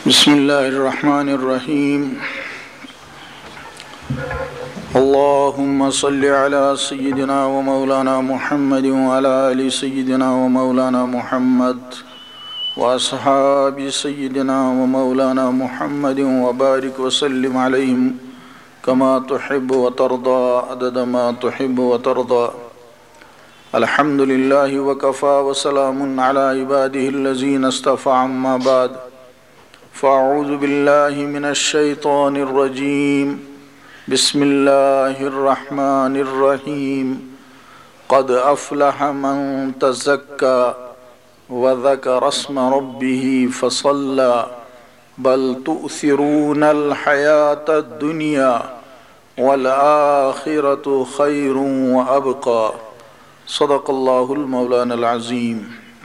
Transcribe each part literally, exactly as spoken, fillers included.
بسم الله الرحمن الرحيم. اللهم صل على سيدنا ومولانا محمد وعلى آل سيدنا ومولانا محمد وأصحاب سيدنا ومولانا محمد وبارك وسلم عليهم كما تحب وترضى عدد ما تحب وترضى. الحمد لله وكفى وسلام على عباده الذين اصطفى. أما بعد، فأعوذ بالله من الشيطان الرجيم. بسم الله الرحمن الرحيم. قد أفلح من تزكى وذكر اسم ربه فصلى بل تؤثرون الحياة الدنيا والآخرة خير وأبقى. صدق الله المولانا العظيم.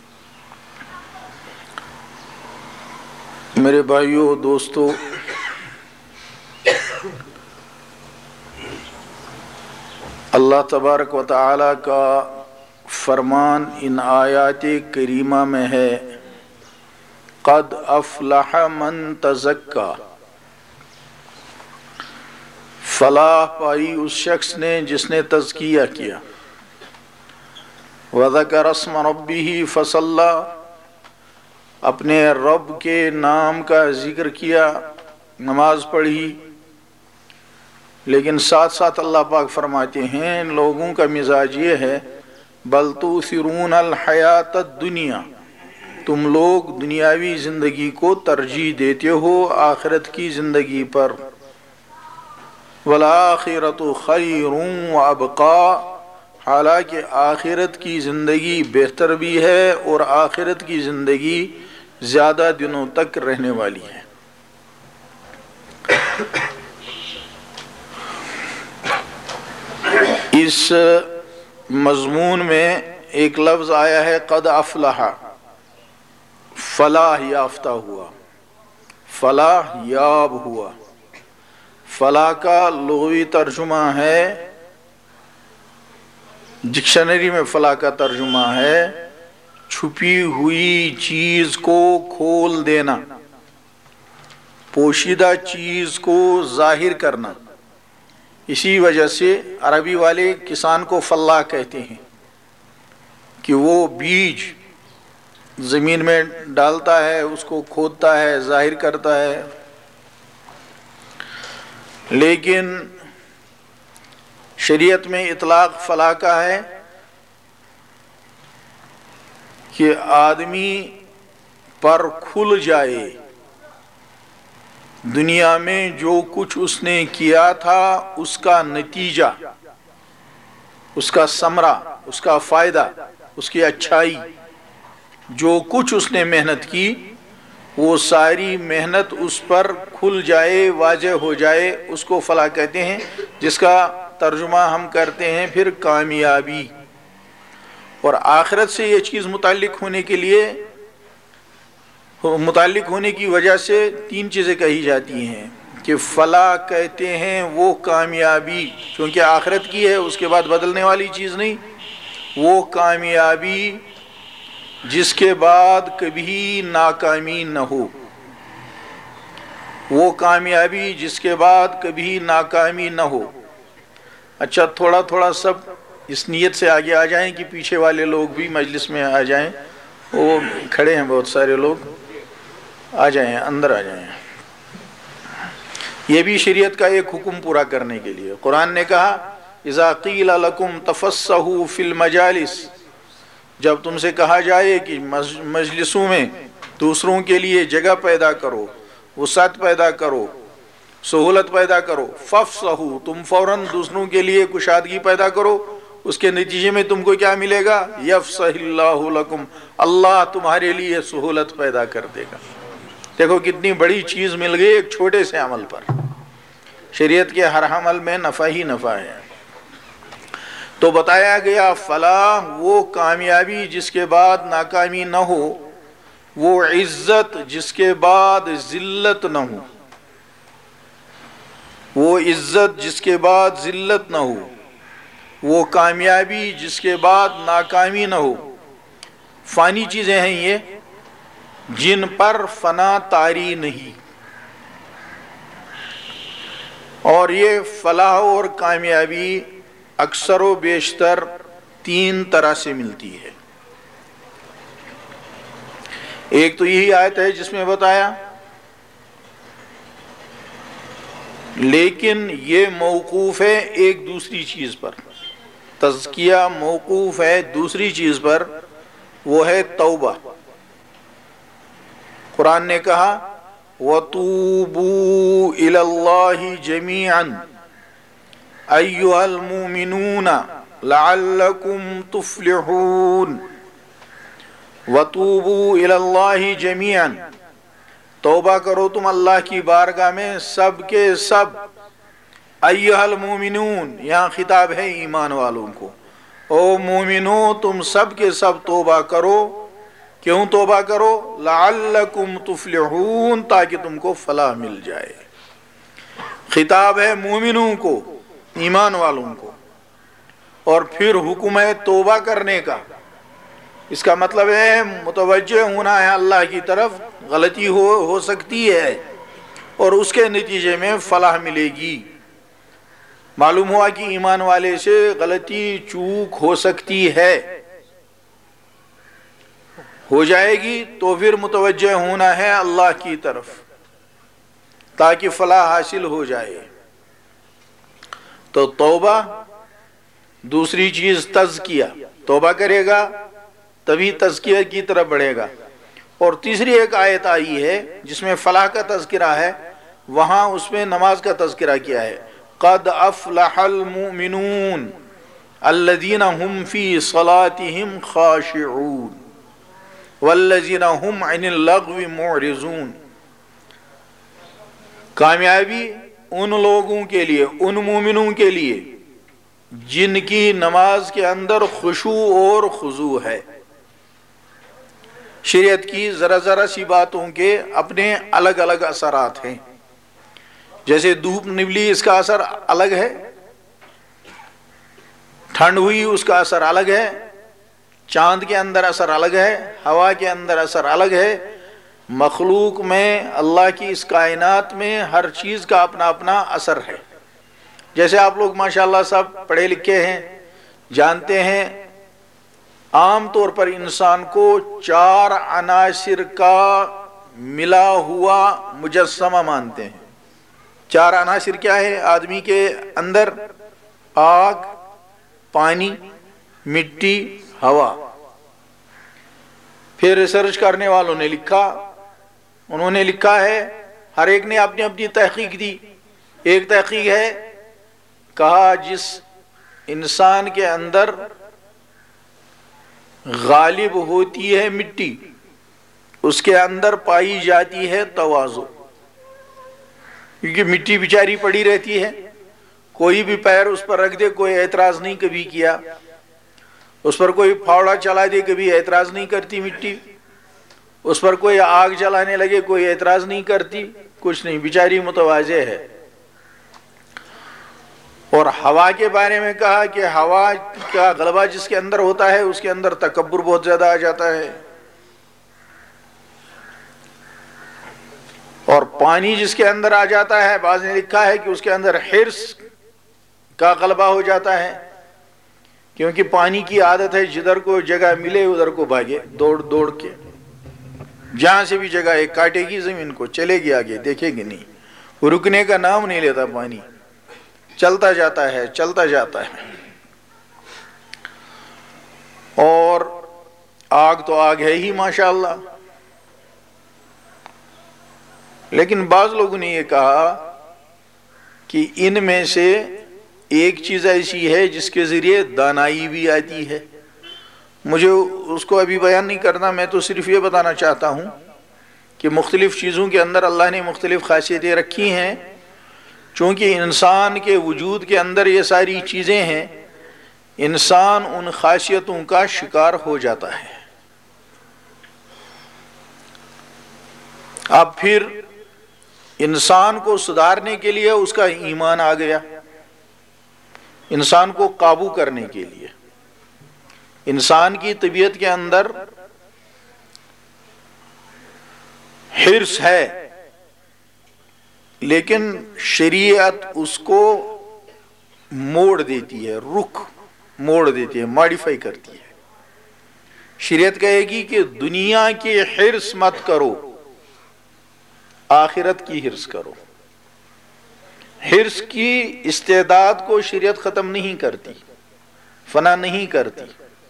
میرے بھائیو دوستو، اللہ تبارک و تعالی کا فرمان ان آیات کریمہ میں ہے، قد افلح من تزکا. فلاح پائی اس شخص نے جس نے تزکیہ کیا. وذکر اسم ربہ فصلی، اپنے رب کے نام کا ذکر کیا، نماز پڑھی. لیکن ساتھ ساتھ اللہ پاک فرماتے ہیں لوگوں کا مزاج یہ ہے، بل تؤثرون الحیات الدنیا، تم لوگ دنیاوی زندگی کو ترجیح دیتے ہو آخرت کی زندگی پر. والآخرۃ خیر وابقا، حالانکہ آخرت کی زندگی بہتر بھی ہے اور آخرت کی زندگی زیادہ دنوں تک رہنے والی ہے. اس مضمون میں ایک لفظ آیا ہے قد افلح، فلاح یافتہ ہوا، فلاح یاب ہوا. فلاح کا لغوی ترجمہ ہے، ڈکشنری میں فلاح کا ترجمہ ہے چھپی ہوئی چیز کو کھول دینا، پوشیدہ چیز کو ظاہر کرنا. اسی وجہ سے عربی والے کسان کو فلاح کہتے ہیں کہ وہ بیج زمین میں ڈالتا ہے، اس کو کھودتا ہے، ظاہر کرتا ہے. لیکن شریعت میں اطلاق فلاح کا ہے کہ آدمی پر کھل جائے، دنیا میں جو کچھ اس نے کیا تھا اس کا نتیجہ، اس کا ثمرہ، اس کا فائدہ، اس کی اچھائی، جو کچھ اس نے محنت کی وہ ساری محنت اس پر کھل جائے، واضح ہو جائے، اس کو فلاح کہتے ہیں، جس کا ترجمہ ہم کرتے ہیں پھر کامیابی. اور آخرت سے یہ چیز متعلق ہونے کے لیے متعلق ہونے کی وجہ سے تین چیزیں کہی جاتی ہیں کہ فلاح کہتے ہیں وہ کامیابی، کیونکہ آخرت کی ہے، اس کے بعد بدلنے والی چیز نہیں. وہ کامیابی جس کے بعد کبھی ناکامی نہ ہو، وہ کامیابی جس کے بعد کبھی ناکامی نہ ہو. اچھا، تھوڑا تھوڑا سب اس نیت سے آگے آ جائیں کہ پیچھے والے لوگ بھی مجلس میں آ جائیں. وہ کھڑے ہیں بہت سارے لوگ، آ جائیں، اندر آ جائیں. یہ بھی شریعت کا ایک حکم پورا کرنے کے لیے. قرآن نے کہا اذا قیل لکم تفسحوا فی المجالس، جب تم سے کہا جائے کہ مجلسوں میں دوسروں کے لیے جگہ پیدا کرو، وسعت پیدا کرو، سہولت پیدا کرو، فافصحوا، تم فوراً دوسروں کے لیے کشادگی پیدا کرو. اس کے نتیجے میں تم کو کیا ملے گا؟ یفصح اللہ لکم، اللہ تمہارے لیے سہولت پیدا کر دے گا. دیکھو کتنی بڑی چیز مل گئی ایک چھوٹے سے عمل پر. شریعت کے ہر عمل میں نفع ہی نفع ہے. تو بتایا گیا فلاح وہ کامیابی جس کے بعد ناکامی نہ ہو، وہ عزت جس کے بعد ذلت نہ ہو، وہ عزت جس کے بعد ذلت نہ ہو، وہ کامیابی جس کے بعد ناکامی نہ ہو. فانی چیزیں ہیں یہ، جن پر فنا طاری نہیں. اور یہ فلاح اور کامیابی اکثر و بیشتر تین طرح سے ملتی ہے. ایک تو یہی آیت ہے جس میں بتایا، لیکن یہ موقوف ہے ایک دوسری چیز پر. تزکیہ موقوف ہے دوسری چیز پر، وہ ہے توبہ. قرآن نے کہا وَتُوبُوا إِلَى اللَّهِ جَمِيعًا أَيُّهَا الْمُؤْمِنُونَ لَعَلَّكُمْ تُفْلِحُونَ. وَتُوبُوا إِلَى اللَّهِ جَمِيعًا، توبہ کرو تم اللہ کی بارگاہ میں سب کے سب. ایھا المومنون، یہاں خطاب ہے ایمان والوں کو. او مومنو تم سب کے سب توبہ کرو. کیوں توبہ کرو؟ لعلکم تفلحون، تاکہ تم کو فلاح مل جائے. خطاب ہے مومنوں کو، ایمان والوں کو. اور پھر حکم ہے توبہ کرنے کا. اس کا مطلب ہے متوجہ ہونا ہے اللہ کی طرف. غلطی ہو ہو سکتی ہے اور اس کے نتیجے میں فلاح ملے گی. معلوم ہوا کہ ایمان والے سے غلطی چوک ہو سکتی ہے، ہو جائے گی تو پھر متوجہ ہونا ہے اللہ کی طرف تاکہ فلاح حاصل ہو جائے. تو توبہ. دوسری چیز تزکیہ، توبہ کرے گا تبھی تزکیہ کی طرف بڑھے گا. اور تیسری ایک آیت آئی ہے جس میں فلاح کا تذکرہ ہے، وہاں اس میں نماز کا تذکرہ کیا ہے. قد افلح المؤمنون الذین هم فی صلاتهم خاشعون والذین هم عن اللغو معرضون. کامیابی ان لوگوں کے لیے، ان مومنوں کے لیے جن کی نماز کے اندر خشوع اور خضوع ہے. شریعت کی ذرا ذرا سی باتوں کے اپنے الگ الگ اثرات ہیں. جیسے دھوپ نکلی اس کا اثر الگ ہے، ٹھنڈ ہوئی اس کا اثر الگ ہے، چاند کے اندر اثر الگ ہے، ہوا کے اندر اثر الگ ہے. مخلوق میں، اللہ کی اس کائنات میں ہر چیز کا اپنا اپنا اثر ہے. جیسے آپ لوگ ماشاءاللہ سب پڑھے لکھے ہیں، جانتے ہیں عام طور پر انسان کو چار عناصر کا ملا ہوا مجسمہ مانتے ہیں. چار عناصر کیا ہے آدمی کے اندر؟ آگ، پانی، مٹی، ہوا. پھر ریسرچ کرنے والوں نے لکھا، انہوں نے لکھا ہے، ہر ایک نے اپنی اپنی تحقیق دی. ایک تحقیق ہے، کہا جس انسان کے اندر غالب ہوتی ہے مٹی، اس کے اندر پائی جاتی ہے تواضع. کیونکہ مٹی بیچاری پڑی رہتی ہے، کوئی بھی پیر اس پر رکھ دے کوئی اعتراض نہیں کبھی کیا، اس پر کوئی پھاوڑا چلا دے کبھی اعتراض نہیں کرتی مٹی، اس پر کوئی آگ جلانے لگے کوئی اعتراض نہیں کرتی، کچھ نہیں، بیچاری متواضع ہے. اور ہوا کے بارے میں کہا کہ ہوا کا غلبہ جس کے اندر ہوتا ہے اس کے اندر تکبر بہت زیادہ آ جاتا ہے. اور پانی جس کے اندر آ جاتا ہے، بعض نے لکھا ہے کہ اس کے اندر حرص کا غلبہ ہو جاتا ہے، کیونکہ پانی کی عادت ہے جدھر کو جگہ ملے ادھر کو بھاگے دوڑ دوڑ کے. جہاں سے بھی جگہ ایک کاٹے گی زمین کو چلے گی آگے، دیکھے گی نہیں، رکنے کا نام نہیں لیتا. پانی چلتا جاتا ہے چلتا جاتا ہے. اور آگ تو آگ ہے ہی ماشاءاللہ. لیکن بعض لوگوں نے یہ کہا کہ ان میں سے ایک چیز ایسی ہے جس کے ذریعے دانائی بھی آتی ہے. مجھے اس کو ابھی بیان نہیں کرنا، میں تو صرف یہ بتانا چاہتا ہوں کہ مختلف چیزوں کے اندر اللہ نے مختلف خاصیتیں رکھی ہیں. چونکہ انسان کے وجود کے اندر یہ ساری چیزیں ہیں، انسان ان خاصیتوں کا شکار ہو جاتا ہے. اب پھر انسان کو سدھارنے کے لیے اس کا ایمان آ گیا، انسان کو قابو کرنے کے لیے. انسان کی طبیعت کے اندر حرص ہے، لیکن شریعت اس کو موڑ دیتی ہے، رخ موڑ دیتی ہے، ماڈیفائی کرتی ہے۔ شریعت کہے گی کہ دنیا کی حرص مت کرو، آخرت کی حرص کرو۔ حرص کی استعداد کو شریعت ختم نہیں کرتی، فنا نہیں کرتی۔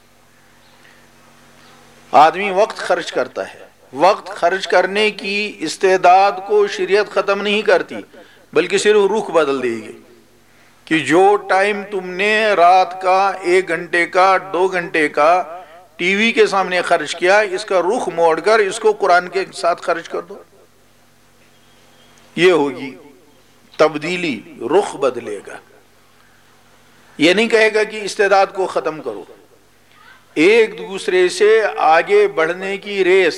آدمی وقت خرچ کرتا ہے، وقت خرچ کرنے کی استعداد کو شریعت ختم نہیں کرتی، بلکہ صرف رخ بدل دے گی کہ جو ٹائم تم نے رات کا ایک گھنٹے کا دو گھنٹے کا ٹی وی کے سامنے خرچ کیا، اس کا رخ موڑ کر اس کو قرآن کے ساتھ خرچ کر دو۔ یہ ہوگی تبدیلی، رخ بدلے گا۔ یہ نہیں کہے گا کہ استعداد کو ختم کرو، ایک دوسرے سے آگے بڑھنے کی ریس،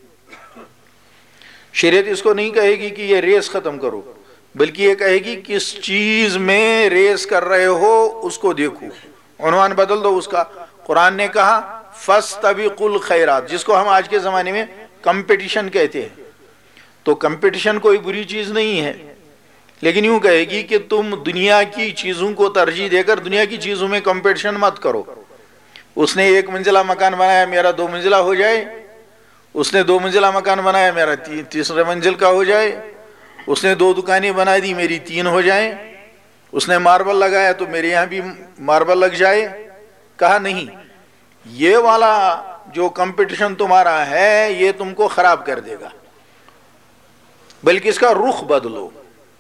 شریعت اس کو نہیں کہے گی کہ یہ ریس ختم کرو، بلکہ یہ کہے گی کس چیز میں ریس کر رہے ہو اس کو دیکھو، عنوان بدل دو اس کا۔ قرآن نے کہا فَاسْتَبِقُوا الْخَيْرَاتِ، جس کو ہم آج کے زمانے میں کمپٹیشن کہتے ہیں۔ تو کمپٹیشن کوئی بری چیز نہیں ہے، لیکن یوں کہے گی کہ تم دنیا کی چیزوں کو ترجیح دے کر دنیا کی چیزوں میں کمپٹیشن مت کرو۔ اس نے ایک منزلہ مکان بنایا، میرا دو منزلہ ہو جائے، اس نے دو منزلہ مکان بنایا، میرا تیسرے منزل کا ہو جائے، اس نے دو دکانیں بنا دی، میری تین ہو جائیں، اس نے ماربل لگایا تو میرے یہاں بھی ماربل لگ جائے۔ کہا نہیں، یہ والا جو کمپٹیشن تمہارا ہے یہ تم کو خراب کر دے گا، بلکہ اس کا رخ بدلو۔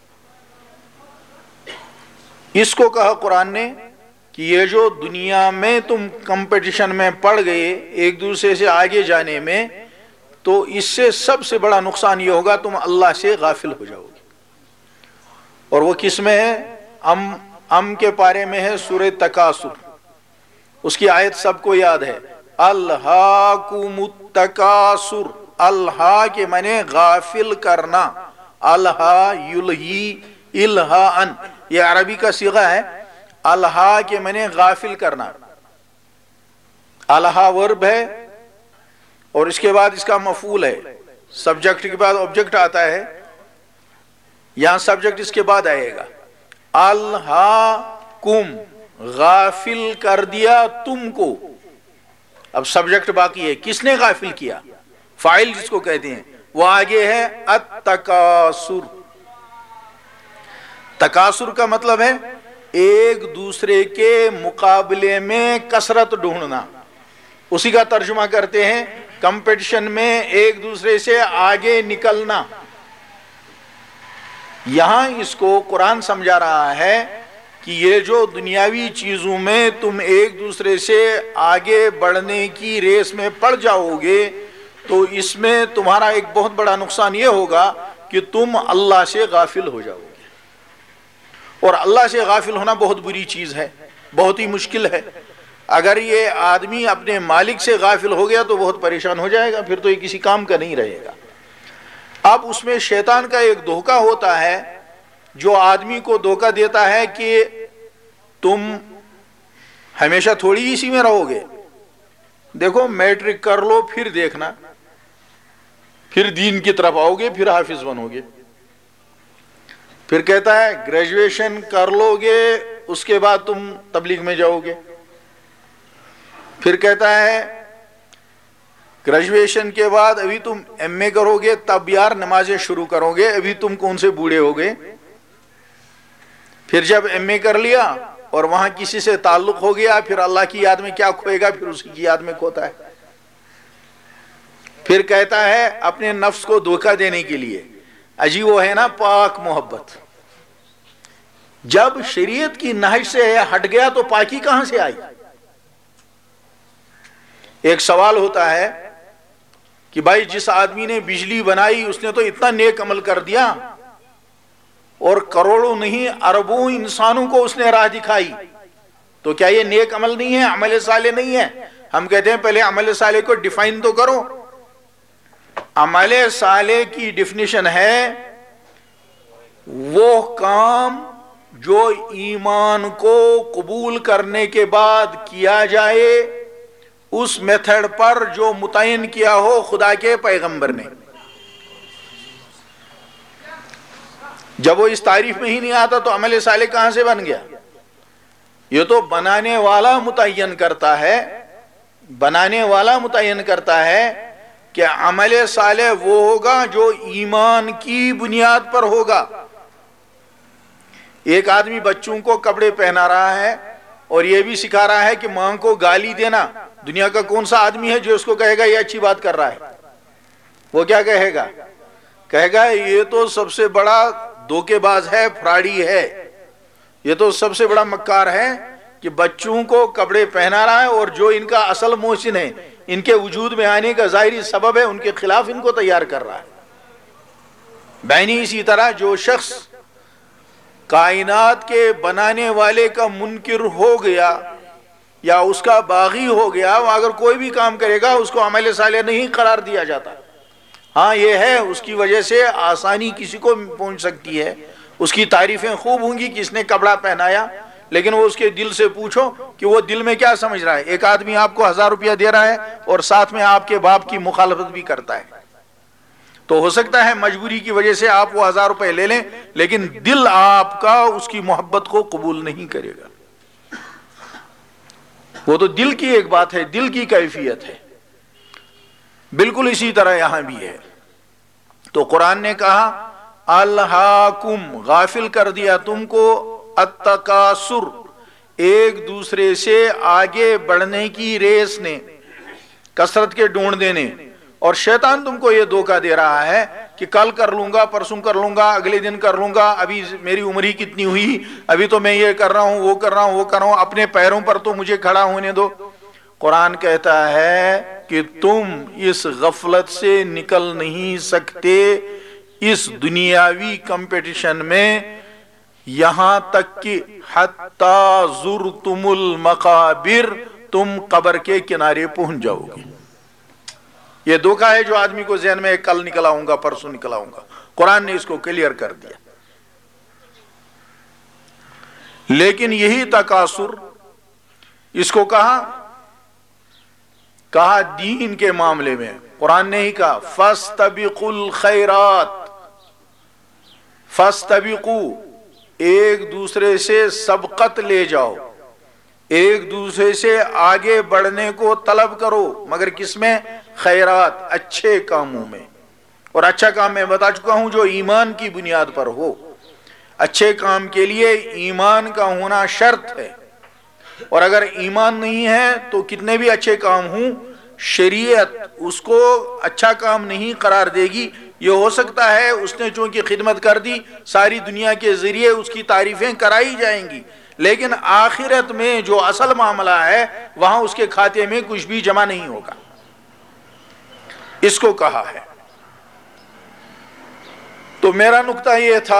اس کو کہا قرآن نے کہ یہ جو دنیا میں تم کمپٹیشن میں پڑ گئے ایک دوسرے سے آگے جانے میں، تو اس سے سب سے بڑا نقصان یہ ہوگا تم اللہ سے غافل ہو جاؤ گے۔ اور وہ کس میں ہے؟ ام ام کے پارے میں ہے، سورہ تکاثر، اس کی آیت سب کو یاد ہے، الہاکم التکاثر۔ الہا کے معنی غافل کرنا، الہا یلہی الہاءن، یہ عربی کا صیغہ ہے۔ الہا کے معنی غافل کرنا، الہا ورب ہے اور اس کے بعد اس کا مفعول ہے، سبجیکٹ کے بعد آبجیکٹ آتا ہے، یہاں سبجیکٹ اس کے بعد آئے گا۔ الہاکم، غافل کر دیا تم کو۔ اب سبجیکٹ باقی ہے، کس نے غافل کیا؟ فاعل جس کو کہتے ہیں وہ آگے ہے التکاثر۔ تکاثر کا مطلب ہے ایک دوسرے کے مقابلے میں کثرت ڈھونڈنا، اسی کا ترجمہ کرتے ہیں کمپٹیشن میں ایک دوسرے سے آگے نکلنا۔ یہاں اس کو قرآن سمجھا رہا ہے کہ یہ جو دنیاوی چیزوں میں تم ایک دوسرے سے آگے بڑھنے کی ریس میں پڑ جاؤ گے تو اس میں تمہارا ایک بہت بڑا نقصان یہ ہوگا کہ تم اللہ سے غافل ہو جاؤ گے۔ اور اللہ سے غافل ہونا بہت بری چیز ہے، بہت ہی مشکل ہے۔ اگر یہ آدمی اپنے مالک سے غافل ہو گیا تو بہت پریشان ہو جائے گا، پھر تو یہ کسی کام کا نہیں رہے گا۔ اب اس میں شیطان کا ایک دھوکہ ہوتا ہے جو آدمی کو دھوکہ دیتا ہے کہ تم ہمیشہ تھوڑی اسی میں رہو گے، دیکھو میٹرک کر لو پھر دیکھنا، پھر دین کی طرف آؤ گے، پھر حافظ بنو گے۔ پھر کہتا ہے گریجویشن کر لو گے اس کے بعد تم تبلیغ میں جاؤ گے۔ پھر کہتا ہے گریجویشن کے بعد ابھی تم ایم اے کرو گے تب یار نمازیں شروع کرو گے، ابھی تم کون سے بوڑھے ہو گئے۔ پھر جب ایم اے کر لیا اور وہاں کسی سے تعلق ہو گیا، پھر اللہ کی یاد میں کیا کھوئے گا، پھر اسی کی یاد میں کھوتا ہے۔ پھر کہتا ہے اپنے نفس کو دھوکہ دینے کے لیے، اجی وہ ہے نا پاک محبت، جب شریعت کی نہج سے ہٹ گیا تو پاکی کہاں سے آئی؟ ایک سوال ہوتا ہے کہ بھائی جس آدمی نے بجلی بنائی اس نے تو اتنا نیک عمل کر دیا اور کروڑوں نہیں اربوں انسانوں کو اس نے راہ دکھائی، تو کیا یہ نیک عمل نہیں ہے، عمل صالح نہیں ہے؟ ہم کہتے ہیں پہلے عمل صالح کو ڈیفائن تو کرو۔ عمل صالح کی ڈیفینیشن ہے وہ کام جو ایمان کو قبول کرنے کے بعد کیا جائے اس میتھڈ پر جو متعین کیا ہو خدا کے پیغمبر نے۔ جب وہ اس تعریف میں ہی نہیں آتا تو عمل صالح کہاں سے بن گیا؟ یہ تو بنانے والا متعین کرتا ہے، بنانے والا متعین کرتا ہے کہ عمل صالح وہ ہوگا جو ایمان کی بنیاد پر ہوگا۔ ایک آدمی بچوں کو کپڑے پہنا رہا ہے اور یہ بھی سکھا رہا ہے کہ ماں کو گالی دینا، دنیا کا کون سا آدمی ہے جو اس کو کہے گا یہ اچھی بات کر رہا ہے؟ وہ کیا کہے گا؟ کہے گا یہ تو سب سے بڑا دھوکے باز ہے، فراڈی ہے، یہ تو سب سے بڑا مکار ہے کہ بچوں کو کپڑے پہنا رہا ہے اور جو ان کا اصل محسن ہے، ان کے وجود میں آنے کا ظاہری سبب ہے، ان کے خلاف ان کو تیار کر رہا ہے۔ بینی اسی طرح جو شخص کائنات کے بنانے والے کا منکر ہو گیا یا اس کا باغی ہو گیا، وہ اگر کوئی بھی کام کرے گا اس کو عمل صالح نہیں قرار دیا جاتا۔ ہاں یہ ہے اس کی وجہ سے آسانی کسی کو پہنچ سکتی ہے، اس کی تعریفیں خوب ہوں گی کہ اس نے کپڑا پہنایا، لیکن وہ اس کے دل سے پوچھو کہ وہ دل میں کیا سمجھ رہا ہے۔ ایک آدمی آپ کو ہزار روپیہ دے رہا ہے اور ساتھ میں آپ کے باپ کی مخالفت بھی کرتا ہے، تو ہو سکتا ہے مجبوری کی وجہ سے آپ وہ ہزار روپے لے لیں، لیکن دل آپ کا اس کی محبت کو قبول نہیں کرے گا۔ وہ تو دل کی ایک بات ہے، دل کی کیفیت ہے۔ بالکل اسی طرح یہاں بھی ہے۔ تو قرآن نے کہا الہاکم، غافل کر دیا تم کو، التکاثر، ایک دوسرے سے آگے بڑھنے کی ریس نے، کثرت کے ڈھونڈنے نے، اور شیطان تم کو یہ دھوکہ دے رہا ہے کہ کل کر لوں گا، پرسوں کر لوں گا، اگلے دن کر لوں گا، ابھی میری عمر ہی کتنی ہوئی، ابھی تو میں یہ کر رہا ہوں، وہ کر رہا ہوں، وہ کر رہا ہوں، اپنے پیروں پر تو مجھے کھڑا ہونے دو۔ قرآن کہتا ہے کہ تم اس غفلت سے نکل نہیں سکتے اس دنیاوی کمپٹیشن میں، یہاں تک کہ حتی زرتم المقابر، تم قبر کے کنارے پہنچ جاؤ گے۔ یہ دھوکہ ہے جو آدمی کو ذہن میں کل نکل آؤں گا، پرسوں نکل آؤں گا۔ قرآن نے اس کو کلیئر کر دیا۔ لیکن یہی تکاثر، اس کو کہا کہا دین کے معاملے میں قرآن نے ہی کہا فاستبقوا الخیرات، فاستبقوا، ایک دوسرے سے سبقت لے جاؤ، ایک دوسرے سے آگے بڑھنے کو طلب کرو، مگر کس میں؟ خیرات، اچھے کاموں میں۔ اور اچھا کام میں بتا چکا ہوں جو ایمان کی بنیاد پر ہو۔ اچھے کام کے لیے ایمان کا ہونا شرط ہے، اور اگر ایمان نہیں ہے تو کتنے بھی اچھے کام ہوں شریعت اس کو اچھا کام نہیں قرار دے گی۔ یہ ہو سکتا ہے اس نے چونکہ خدمت کر دی، ساری دنیا کے ذریعے اس کی تعریفیں کرائی جائیں گی، لیکن آخرت میں جو اصل معاملہ ہے وہاں اس کے کھاتے میں کچھ بھی جمع نہیں ہوگا۔ اس کو کہا ہے۔ تو میرا نقطہ یہ تھا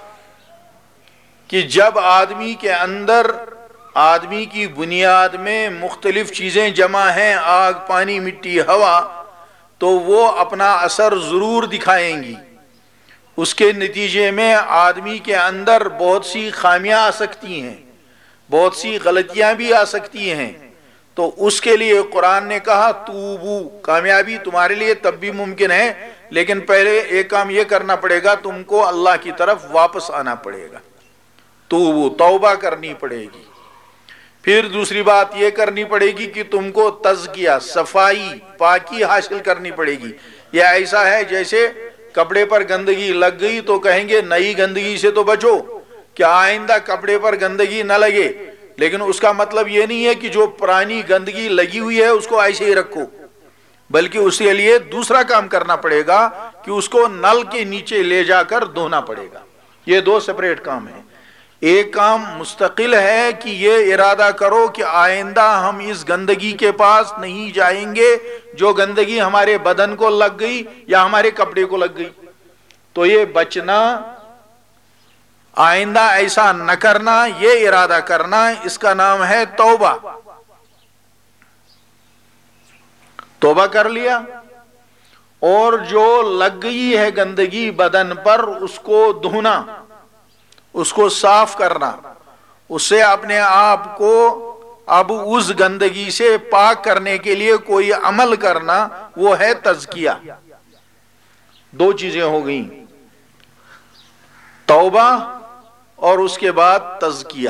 کہ جب آدمی کے اندر، آدمی کی بنیاد میں مختلف چیزیں جمع ہیں، آگ، پانی، مٹی، ہوا، تو وہ اپنا اثر ضرور دکھائیں گی۔ اس کے نتیجے میں آدمی کے اندر بہت سی خامیاں آ سکتی ہیں، بہت سی غلطیاں بھی آ سکتی ہیں۔ تو اس کے لیے قرآن نے کہا توبو، کامیابی تمہارے لیے تب بھی ممکن ہے، لیکن پہلے ایک کام یہ کرنا پڑے گا، تم کو اللہ کی طرف واپس آنا پڑے گا، توبو، توبہ کرنی پڑے گی۔ پھر دوسری بات یہ کرنی پڑے گی کہ تم کو تزکیہ، صفائی، پاکی حاصل کرنی پڑے گی۔ یہ ایسا ہے جیسے کپڑے پر گندگی لگ گئی تو کہیں گے نئی گندگی سے تو بچو کہ آئندہ کپڑے پر گندگی نہ لگے، لیکن اس کا مطلب یہ نہیں ہے کہ جو پرانی گندگی لگی ہوئی ہے اس کو ایسے ہی رکھو، بلکہ اس کے لیے دوسرا کام کرنا پڑے گا کہ اس کو نل کے نیچے لے جا کر دھونا پڑے گا۔ یہ دو سپریٹ کام ہیں۔ ایک کام مستقل ہے کہ یہ ارادہ کرو کہ آئندہ ہم اس گندگی کے پاس نہیں جائیں گے جو گندگی ہمارے بدن کو لگ گئی یا ہمارے کپڑے کو لگ گئی۔ تو یہ بچنا، آئندہ ایسا نہ کرنا، یہ ارادہ کرنا، اس کا نام ہے توبہ۔ توبہ کر لیا، اور جو لگ گئی ہے گندگی بدن پر اس کو دھونا، اس کو صاف کرنا، اس سے اپنے آپ کو اب اس گندگی سے پاک کرنے کے لیے کوئی عمل کرنا، وہ ہے تزکیہ۔ دو چیزیں ہو گئیں۔ توبہ اور اس کے بعد تزکیہ،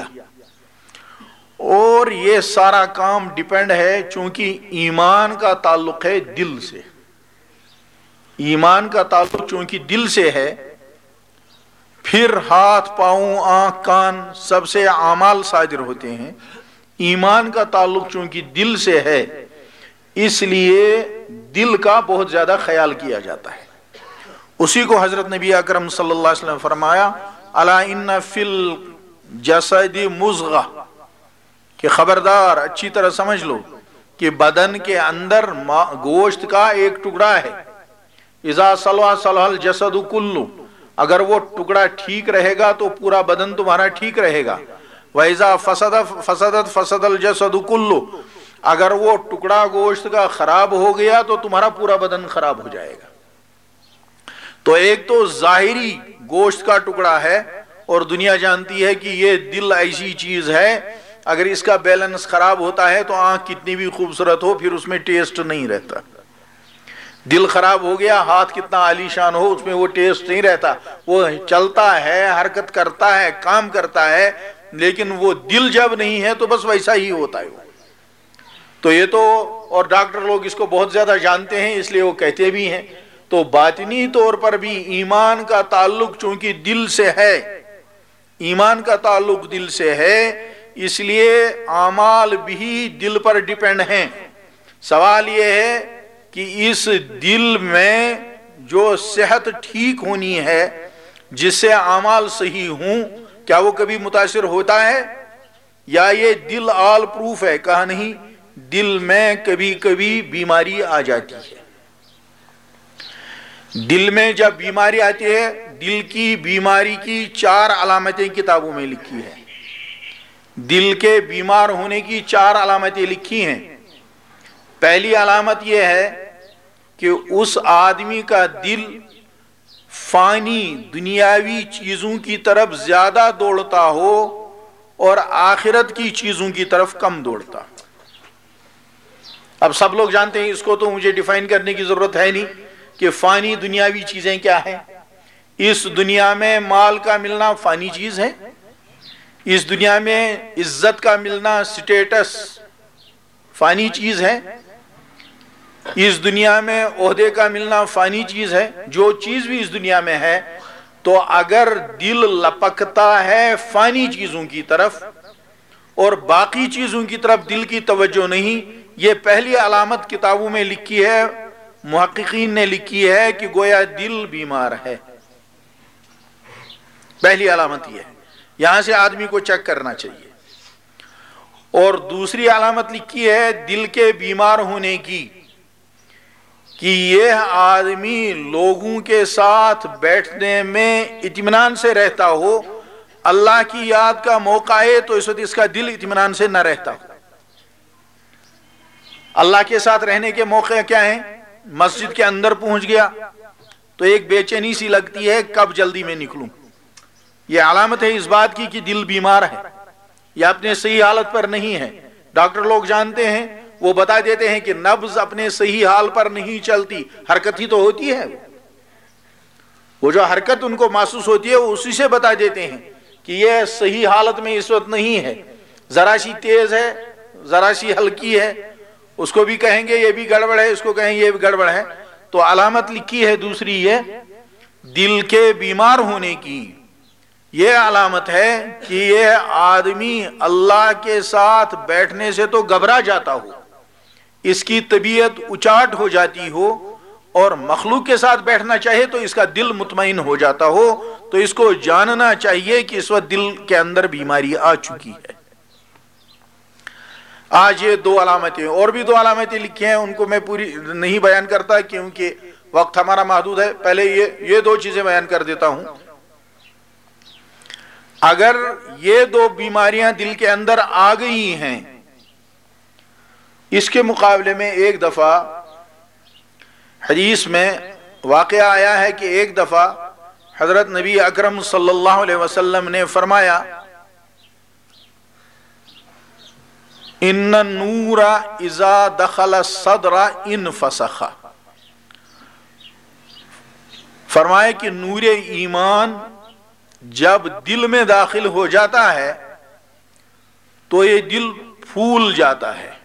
اور یہ سارا کام ڈیپینڈ ہے چونکہ ایمان کا تعلق ہے دل سے، ایمان کا تعلق چونکہ دل سے ہے، پھر ہاتھ پاؤں آنکھ کان سب سے اعمال صادر ہوتے ہیں۔ ایمان کا تعلق چونکہ دل سے ہے اس لیے دل کا بہت زیادہ خیال کیا جاتا ہے۔ اسی کو حضرت نبی اکرم صلی اللہ علیہ وسلم نے فرمایا الا ان فی الجسد مضغہ، کہ خبردار اچھی طرح سمجھ لو کہ بدن کے اندر گوشت کا ایک ٹکڑا ہے، اذا صلح صلح الجسد کلہ، اگر وہ ٹکڑا ٹھیک رہے گا تو پورا بدن تمہارا ٹھیک رہے گا، وَإِذَا فَسَدَتْ فَسَدَتْ فَسَدَ الْجَسَدُ كُلُّهُ، اگر وہ ٹکڑا گوشت کا خراب ہو گیا تو تمہارا پورا بدن خراب ہو جائے گا۔ تو ایک تو ظاہری گوشت کا ٹکڑا ہے، اور دنیا جانتی ہے کہ یہ دل ایسی چیز ہے اگر اس کا بیلنس خراب ہوتا ہے تو آنکھ کتنی بھی خوبصورت ہو پھر اس میں ٹیسٹ نہیں رہتا، دل خراب ہو گیا ہاتھ کتنا عالی شان ہو اس میں وہ ٹیسٹ نہیں رہتا، وہ چلتا ہے حرکت کرتا ہے کام کرتا ہے لیکن وہ دل جب نہیں ہے تو بس ویسا ہی ہوتا ہے۔ تو یہ تو اور ڈاکٹر لوگ اس کو بہت زیادہ جانتے ہیں اس لیے وہ کہتے بھی ہیں۔ تو باطنی طور پر بھی ایمان کا تعلق چونکہ دل سے ہے، ایمان کا تعلق دل سے ہے، اس لیے اعمال بھی دل پر ڈیپینڈ ہیں۔ سوال یہ ہے کہ اس دل میں جو صحت ٹھیک ہونی ہے جس سے اعمال صحیح ہوں، کیا وہ کبھی متاثر ہوتا ہے یا یہ دل آل پروف ہے؟ کہا نہیں، دل میں کبھی کبھی بیماری آ جاتی ہے۔ دل میں جب بیماری آتی ہے، دل کی بیماری کی چار علامتیں کتابوں میں لکھی ہیں، دل کے بیمار ہونے کی چار علامتیں لکھی ہیں۔ پہلی علامت یہ ہے کہ اس آدمی کا دل فانی دنیاوی چیزوں کی طرف زیادہ دوڑتا ہو اور آخرت کی چیزوں کی طرف کم دوڑتا۔ اب سب لوگ جانتے ہیں، اس کو تو مجھے ڈیفائن کرنے کی ضرورت ہے نہیں کہ فانی دنیاوی چیزیں کیا ہیں۔ اس دنیا میں مال کا ملنا فانی چیز ہے، اس دنیا میں عزت کا ملنا سٹیٹس فانی چیز ہے، اس دنیا میں عہدے کا ملنا فانی چیز ہے، جو چیز بھی اس دنیا میں ہے۔ تو اگر دل لپکتا ہے فانی چیزوں کی طرف اور باقی چیزوں کی طرف دل کی توجہ نہیں، یہ پہلی علامت کتابوں میں لکھی ہے، محققین نے لکھی ہے کہ گویا دل بیمار ہے۔ پہلی علامت یہ ہے، یہاں سے آدمی کو چیک کرنا چاہیے۔ اور دوسری علامت لکھی ہے دل کے بیمار ہونے کی کہ یہ آدمی لوگوں کے ساتھ بیٹھنے میں اطمینان سے رہتا ہو، اللہ کی یاد کا موقع ہے تو اس وقت اس کا دل اطمینان سے نہ رہتا ہو۔ اللہ کے ساتھ رہنے کے موقع کیا ہیں؟ مسجد کے اندر پہنچ گیا تو ایک بے چینی سی لگتی ہے، کب جلدی میں نکلوں۔ یہ علامت ہے اس بات کی کہ دل بیمار ہے، یہ اپنے صحیح حالت پر نہیں ہے۔ ڈاکٹر لوگ جانتے ہیں، وہ بتا دیتے ہیں کہ نبض اپنے صحیح حال پر نہیں چلتی، حرکت ہی تو ہوتی ہے، وہ جو حرکت ان کو محسوس ہوتی ہے وہ اسی سے بتا دیتے ہیں کہ یہ صحیح حالت میں اس وقت نہیں ہے، ذرا سی تیز ہے ذرا سی ہلکی ہے، اس کو بھی کہیں گے یہ بھی گڑبڑ ہے، اس کو کہیں یہ بھی گڑبڑ ہے۔ تو علامت لکھی ہے دوسری یہ دل کے بیمار ہونے کی، یہ علامت ہے کہ یہ آدمی اللہ کے ساتھ بیٹھنے سے تو گھبرا جاتا ہو، اس کی طبیعت اچاٹ ہو جاتی ہو، اور مخلوق کے ساتھ بیٹھنا چاہے تو اس کا دل مطمئن ہو جاتا ہو، تو اس کو جاننا چاہیے کہ اس وقت دل کے اندر بیماری آ چکی ہے۔ آج یہ دو علامتیں، اور بھی دو علامتیں لکھی ہیں، ان کو میں پوری نہیں بیان کرتا کیونکہ وقت ہمارا محدود ہے، پہلے یہ یہ دو چیزیں بیان کر دیتا ہوں۔ اگر یہ دو بیماریاں دل کے اندر آ گئی ہیں، اس کے مقابلے میں ایک دفعہ حدیث میں واقعہ آیا ہے کہ ایک دفعہ حضرت نبی اکرم صلی اللہ علیہ وسلم نے فرمایا ان النور اذا دخل الصدر انفسخ، فرمایا کہ نور ایمان جب دل میں داخل ہو جاتا ہے تو یہ دل پھول جاتا ہے.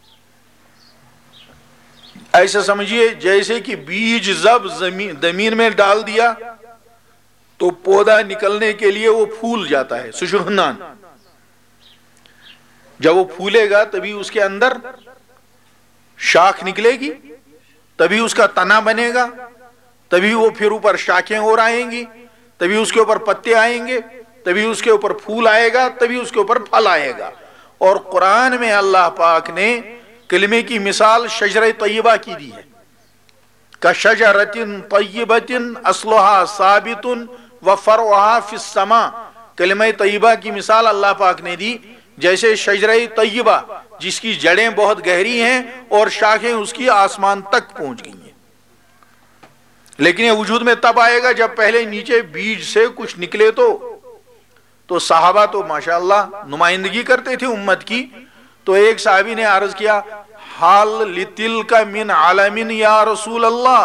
ایسا سمجھیے جیسے کہ بیج جب زمین زمین میں ڈال دیا تو پودا نکلنے کے لیے وہ پھول جاتا ہے. سشہنان جب وہ پھولے گا تبھی اس کے اندر شاخ نکلے گی، تبھی اس کا تنا بنے گا، تبھی وہ پھر اوپر شاخیں اور آئیں گی، تبھی اس کے اوپر پتے آئیں گے، تبھی اس کے اوپر پھول آئے گا، تبھی اس کے اوپر پھل آئے گا. اور قرآن میں اللہ پاک نے کلمے کی مثال شجرہ طیبہ کی دی ہے. کشجرۃ طیبۃ اصلھا ثابت وفرعھا فی السماء. کلمہ طیبہ کی مثال اللہ پاک نے دی جیسے شجرہ طیبہ جس کی جڑیں بہت گہری ہیں اور شاخیں اس کی آسمان تک پہنچ گئی ہیں. لیکن یہ وجود میں تب آئے گا جب پہلے نیچے بیج سے کچھ نکلے. تو تو صحابہ تو ماشاءاللہ نمائندگی کرتے تھے امت کی. تو ایک صحابی نے عرض کیا حال لتلک من علم یا رسول اللہ،